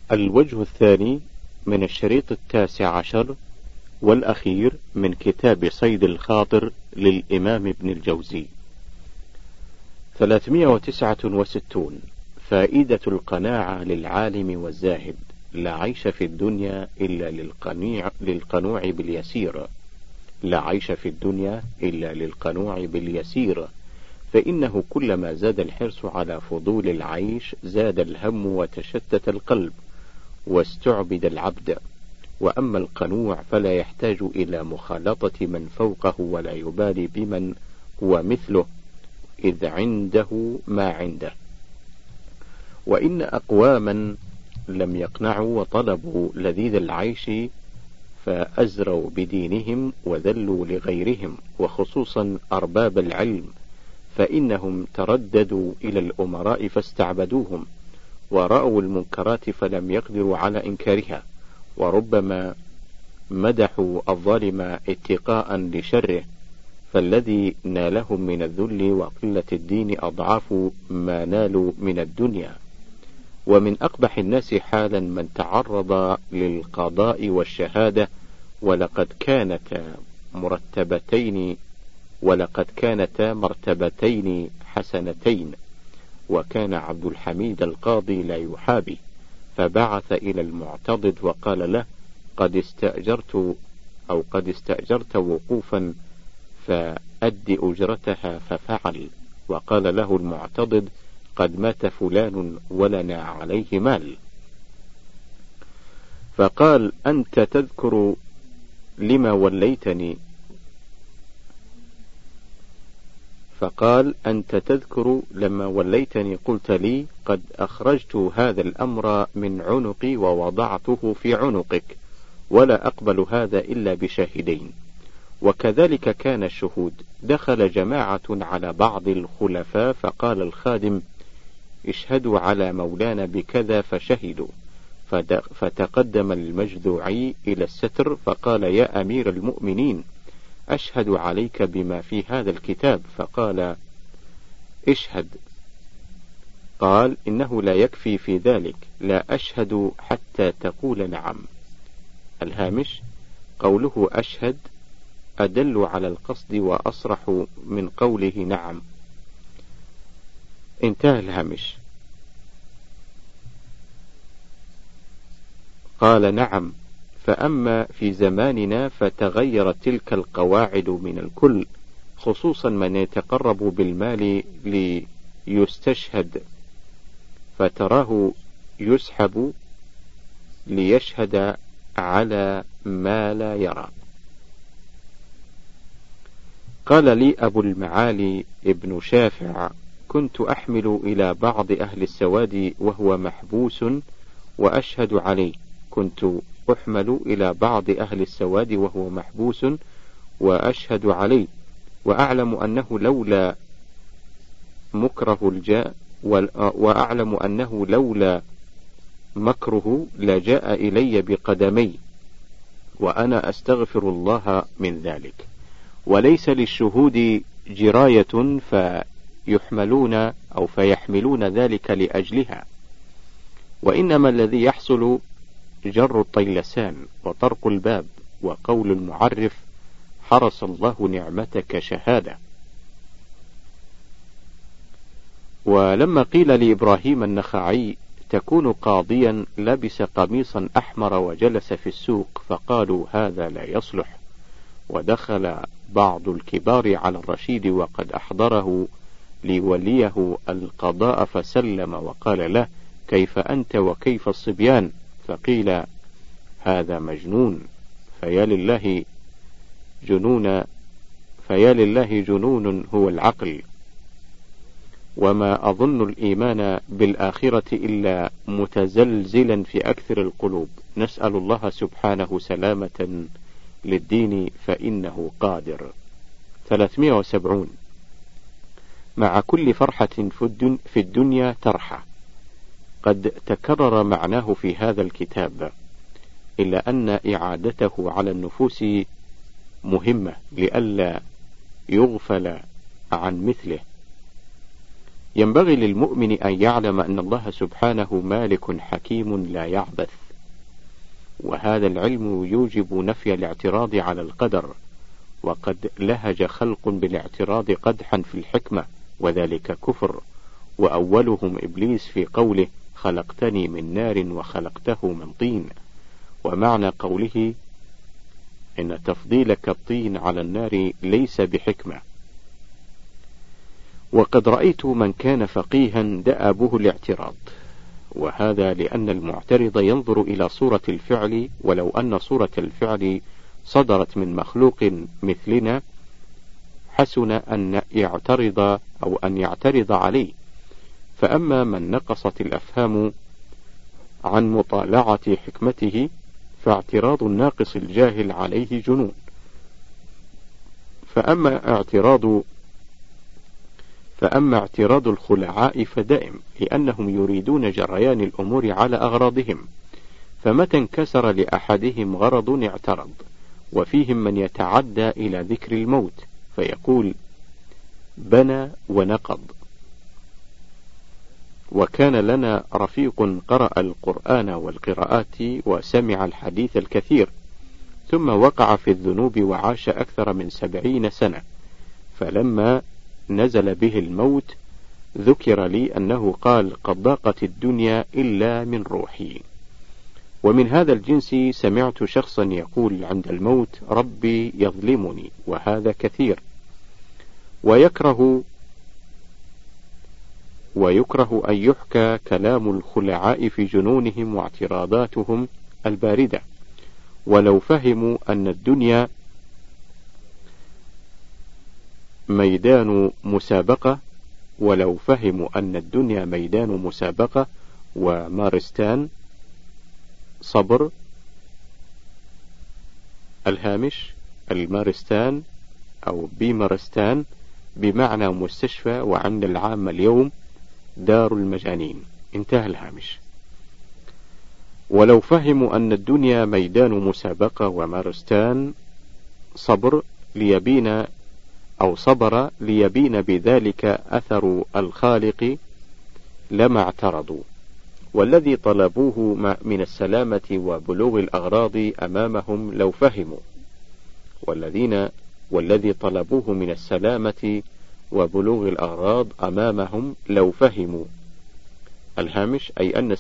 الوجه الثاني من الشريط 19 والأخير من كتاب صيد الخاطر للإمام ابن الجوزي. 369. فائدة القناعة للعالم والزاهد: لا عيش في الدنيا إلا للقنوع باليسير، لا عيش في الدنيا إلا للقنوع باليسير، فإنه كلما زاد الحرص على فضول العيش زاد الهم وتشتت القلب واستعبد العبد. وأما القنوع فلا يحتاج إلى مخالطة من فوقه ولا يبالي بمن هو مثله، إذ عنده ما عنده. وإن أقواما لم يقنعوا وطلبوا لذيذ العيش فأزروا بدينهم وذلوا لغيرهم، وخصوصا أرباب العلم، فإنهم ترددوا إلى الأمراء فاستعبدوهم، ورأوا المنكرات فلم يقدروا على إنكارها، وربما مدحوا الظالم اتقاء لشره، فالذي نالهم من الذل وقلة الدين أضعاف ما نالوا من الدنيا. ومن أقبح الناس حالا من تعرض للقضاء والشهادة ولقد كانتا مرتبتين حسنتين. وكان عبد الحميد القاضي لا يحابي، فبعث إلى المعتضد وقال له: قد استأجرت وقوفا فأد أجرتها، ففعل. وقال له المعتضد: قد مات فلان ولنا عليه مال. فقال: أنت تذكر لما وليتني؟ فقال: أنت تذكر لما وليتني قلت لي: قد أخرجت هذا الأمر من عنقي ووضعته في عنقك، ولا أقبل هذا إلا بشاهدين. وكذلك كان الشهود. دخل جماعة على بعض الخلفاء فقال الخادم: اشهدوا على مولانا بكذا، فشهدوا. فتقدم المجذوعي إلى الستر فقال: يا أمير المؤمنين، أشهد عليك بما في هذا الكتاب. فقال: اشهد. قال: إنه لا يكفي في ذلك، لا أشهد حتى تقول نعم. الهامش: قوله أشهد أدل على القصد وأصرح من قوله نعم. انتهى الهامش. قال: نعم. فأما في زماننا فتغيرت تلك القواعد من الكل، خصوصا من يتقرب بالمال ليستشهد، فتراه يسحب ليشهد على ما لا يرى. قال لي أبو المعالي ابن شافع: كنت أحمل إلى بعض أهل السواد وهو محبوس وأشهد عليه. كنت أحمل إلى بعض أهل السواد وهو محبوس وأشهد عليه، وأعلم أنه لولا مكره لجاء إلي بقدمي، وأنا أستغفر الله من ذلك. وليس للشهود جراية فيحملون ذلك لأجلها، وإنما الذي يحصل جر الطيلسان وطرق الباب وقول المعرف: حرس الله نعمتك شهادة. ولما قيل لإبراهيم النخعي: تكون قاضيا، لبس قميصا أحمر وجلس في السوق، فقالوا: هذا لا يصلح. ودخل بعض الكبار على الرشيد وقد أحضره ليوليه القضاء، فسلم وقال له: كيف أنت وكيف الصبيان؟ فقيل: هذا مجنون. فيا لله جنون هو العقل. وما أظن الإيمان بالآخرة إلا متزلزلا في أكثر القلوب. نسأل الله سبحانه سلامة للدين فإنه قادر. 370. مع كل فرحة في الدنيا ترحة. قد تكرر معناه في هذا الكتاب، إلا أن إعادته على النفوس مهمة لئلا يغفل عن مثله. ينبغي للمؤمن أن يعلم أن الله سبحانه مالك حكيم لا يعبث، وهذا العلم يوجب نفي الاعتراض على القدر، وقد لهج خلق بالاعتراض قدحا في الحكمة، وذلك كفر، وأولهم إبليس في قوله خلقتني من نار وخلقته من طين. ومعنى قوله إن تفضيلك الطين على النار ليس بحكمة. وقد رأيت من كان فقيها دأبه الاعتراض، وهذا لأن المعترض ينظر إلى صورة الفعل، ولو أن صورة الفعل صدرت من مخلوق مثلنا حسن أن يعترض عليه. فأما من نقصت الأفهام عن مطالعة حكمته فاعتراض الناقص الجاهل عليه جنون. فأما اعتراض الخلعاء فدائم، لأنهم يريدون جريان الأمور على أغراضهم، فمتى انكسر لأحدهم غرض اعترض. وفيهم من يتعدى إلى ذكر الموت فيقول بنى ونقض. وكان لنا رفيق قرأ القرآن والقراءات وسمع الحديث الكثير، ثم وقع في الذنوب وعاش أكثر من 70 سنة، فلما نزل به الموت ذكر لي أنه قال قد ضاقت الدنيا إلا من روحي. ومن هذا الجنس سمعت شخصا يقول عند الموت ربي يظلمني، وهذا كثير. ويكره أن يحكى كلام الخلعاء في جنونهم واعتراضاتهم الباردة، ولو فهموا أن الدنيا ميدان مسابقة ومارستان صبر. الهامش المارستان أو بمارستان بمعنى مستشفى، وعند العامة اليوم دار المجانين. انتهى الهامش. ولو فهموا أن الدنيا ميدان مسابقة ومارستان صبر ليبين بذلك أثر الخالق لما اعترضوا. والذي طلبوه من السلامة وبلوغ الأغراض أمامهم لو فهموا، والذي طلبوه من السلامة وبلوغ الأغراض أمامهم لو فهموا. الهامش أي أن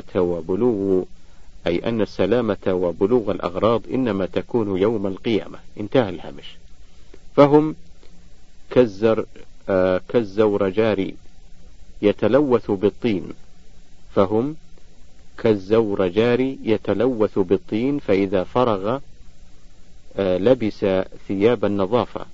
السلامة وبلوغ الأغراض إنما تكون يوم القيامة. انتهى الهامش. فهم كالزورجار يتلوث بالطين، فإذا فرغ لبس ثياب النظافة.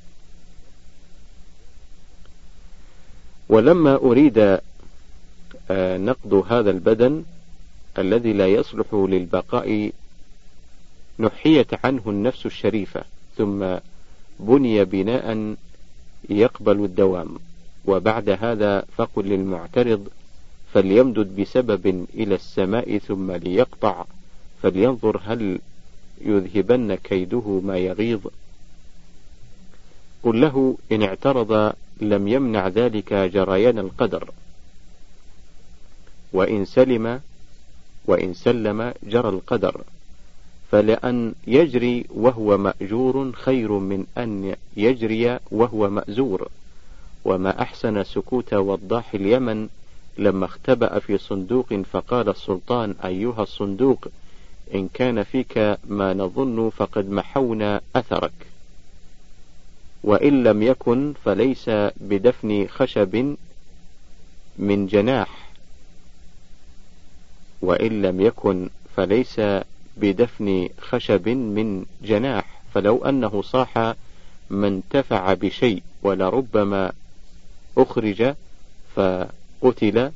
ولما أريد نقض هذا البدن الذي لا يصلح للبقاء نحيت عنه النفس الشريفة، ثم بني بناء يقبل الدوام. وبعد هذا فقل للمعترض فليمدد بسبب إلى السماء ثم ليقطع، فلينظر هل يذهبن كيده ما يغيظ. قل له إن اعترض لم يمنع ذلك جريان القدر، وإن سلم جرى القدر، فلأن يجري وهو مأجور خير من أن يجري وهو مأزور. وما أحسن سكوت وضاح اليمن لما اختبأ في صندوق فقال السلطان أيها الصندوق إن كان فيك ما نظن فقد محونا أثرك، وإن لم يكن فليس بدفن خشب من جناح، فلو أنه صاح ما انتفع بشيء، ولربما أخرج فقتل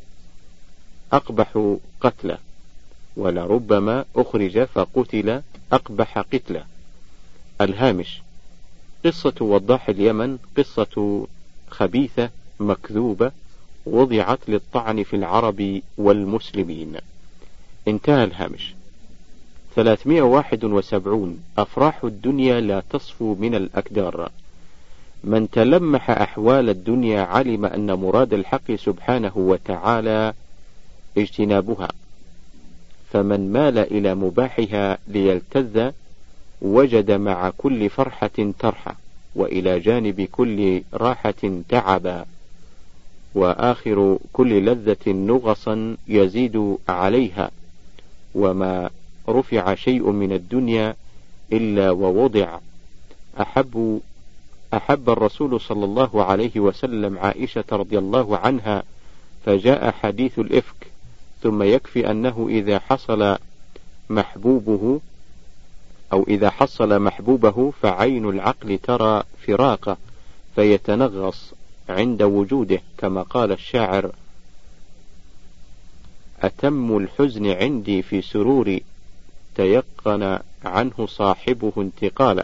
أقبح قتله. الهامش قصة وضاح اليمن قصة خبيثة مكذوبة وضعت للطعن في العرب والمسلمين. انتهى الهامش. 371 أفراح الدنيا لا تصفو من الأكدار. من تلمح أحوال الدنيا علم أن مراد الحق سبحانه وتعالى اجتنابها، فمن مال إلى مباحها ليلتذ وجد مع كل فرحة ترحة، وإلى جانب كل راحة تعبا، وآخر كل لذة نغصا يزيد عليها. وما رفع شيء من الدنيا إلا ووضع. أحب الرسول صلى الله عليه وسلم عائشة رضي الله عنها، فجاء حديث الإفك، ثم يكفي أنه إذا حصل محبوبه فعين العقل ترى فراقه فيتنغص عند وجوده، كما قال الشاعر: أتم الحزن عندي في سرور تيقن عنه صاحبه انتقالا.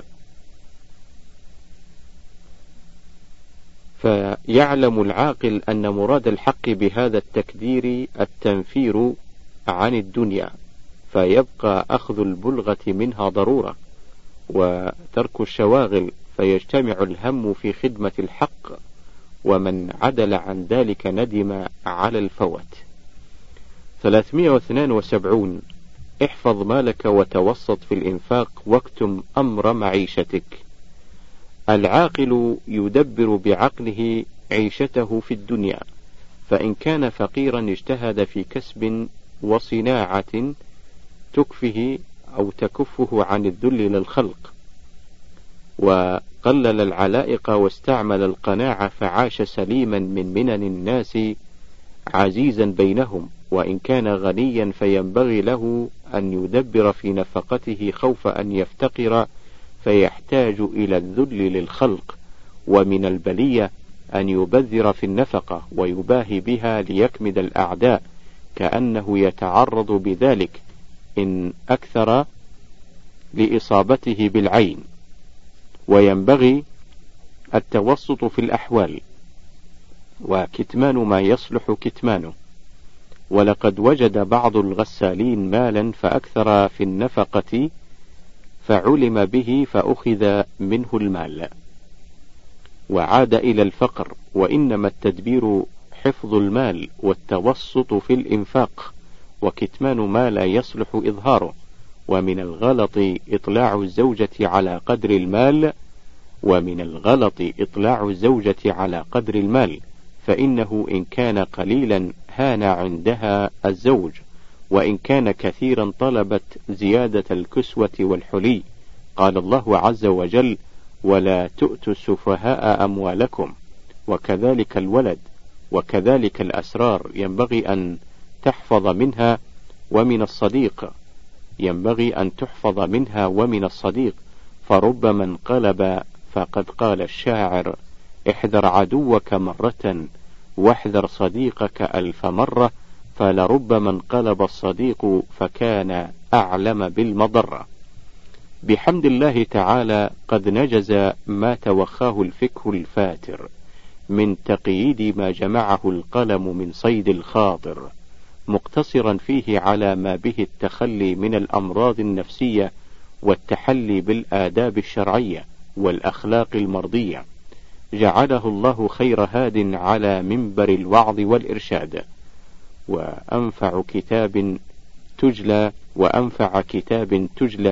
فيعلم العاقل أن مراد الحق بهذا التكدير التنفير عن الدنيا، فيبقى أخذ البلغة منها ضرورة، وترك الشواغل، فيجتمع الهم في خدمة الحق، ومن عدل عن ذلك ندم على الفوت. 372. احفظ مالك وتوسط في الإنفاق واكتم أمر معيشتك. العاقل يدبر بعقله عيشته في الدنيا، فإن كان فقيرا اجتهد في كسب وصناعة تكفه أو تكفه عن الذل للخلق، وقلل العلائق واستعمل القناعة فعاش سليما من منن الناس عزيزا بينهم. وإن كان غنيا فينبغي له أن يدبر في نفقته خوف أن يفتقر فيحتاج إلى الذل للخلق. ومن البلية أن يبذر في النفقة ويباهي بها ليكمد الأعداء، كأنه يتعرض بذلك إن أكثر لإصابته بالعين. وينبغي التوسط في الأحوال، وكتمان ما يصلح كتمانه. ولقد وجد بعض الغسالين مالا فأكثر في النفقة فعلم به فأخذ منه المال وعاد إلى الفقر. وإنما التدبير حفظ المال والتوسط في الإنفاق، وكتمان ما لا يصلح إظهاره. ومن الغلط إطلاع الزوجة على قدر المال فإنه إن كان قليلا هان عندها الزوج، وإن كان كثيرا طلبت زيادة الكسوة والحلي. قال الله عز وجل: ولا تؤتوا السفهاء أموالكم. وكذلك الولد، وكذلك الأسرار ينبغي أن تحفظ منها ومن الصديق، فربما انقلب. فقد قال الشاعر: احذر عدوك مرة واحذر صديقك 1000 مرة، فلربما انقلب الصديق فكان أعلم بالمضرة. بحمد الله تعالى قد نجز ما توخاه الفكر الفاتر من تقييد ما جمعه القلم من صيد الخاطر، مقتصرا فيه على ما به التخلي من الأمراض النفسية والتحلي بالآداب الشرعية والأخلاق المرضية. جعله الله خير هاد على منبر الوعظ والإرشاد، وأنفع كتاب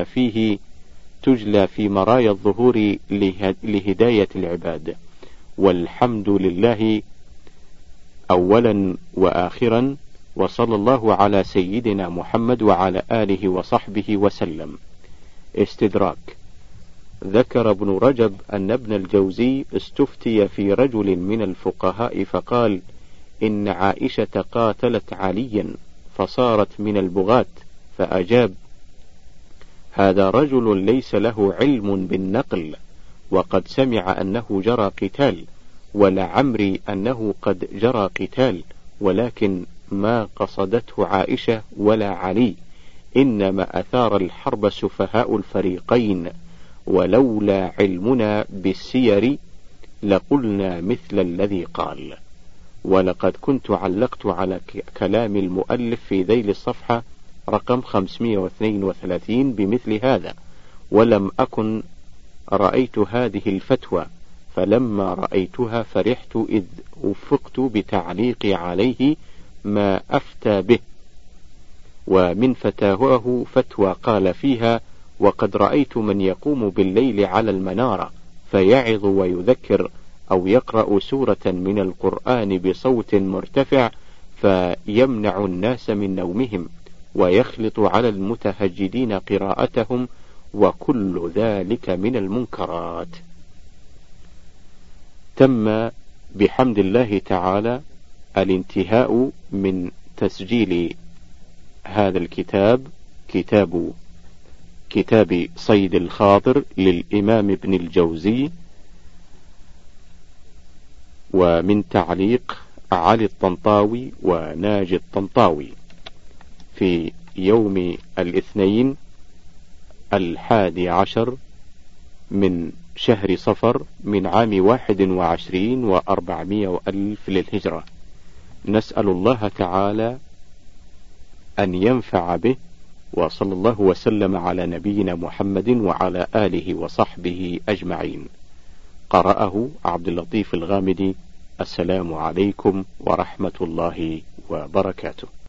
تجلى في مرايا الظهور لهداية العباد. والحمد لله أولا وآخرا، وصلى الله على سيدنا محمد وعلى آله وصحبه وسلم. استدراك. ذكر ابن رجب أن ابن الجوزي استفتي في رجل من الفقهاء فقال: إن عائشة قاتلت عليا فصارت من البغاة، فأجاب: هذا رجل ليس له علم بالنقل، وقد سمع أنه جرى قتال، ولعمري أنه قد جرى قتال، ولكن ما قصدته عائشة ولا علي، إنما أثار الحرب سفهاء الفريقين، ولولا علمنا بالسير لقلنا مثل الذي قال. ولقد كنت علقت على كلام المؤلف في ذيل الصفحة رقم 532 بمثل هذا، ولم أكن رأيت هذه الفتوى، فلما رأيتها فرحت إذ وفقت بتعليقي عليه ما أفتى به. ومن فتاواه فتوى قال فيها: وقد رأيت من يقوم بالليل على المنارة فيعظ ويذكر أو يقرأ سورة من القرآن بصوت مرتفع فيمنع الناس من نومهم ويخلط على المتهجدين قراءتهم، وكل ذلك من المنكرات. تم بحمد الله تعالى الانتهاء من تسجيل هذا الكتاب، كتاب صيد الخاطر للإمام ابن الجوزي، ومن تعليق علي الطنطاوي وناجي الطنطاوي، في يوم الاثنين 11 من شهر صفر من عام 21 و400 ألف للهجرة. نسأل الله تعالى أن ينفع به، وصلى الله وسلم على نبينا محمد وعلى آله وصحبه أجمعين. قرأه عبد اللطيف الغامدي. السلام عليكم ورحمة الله وبركاته.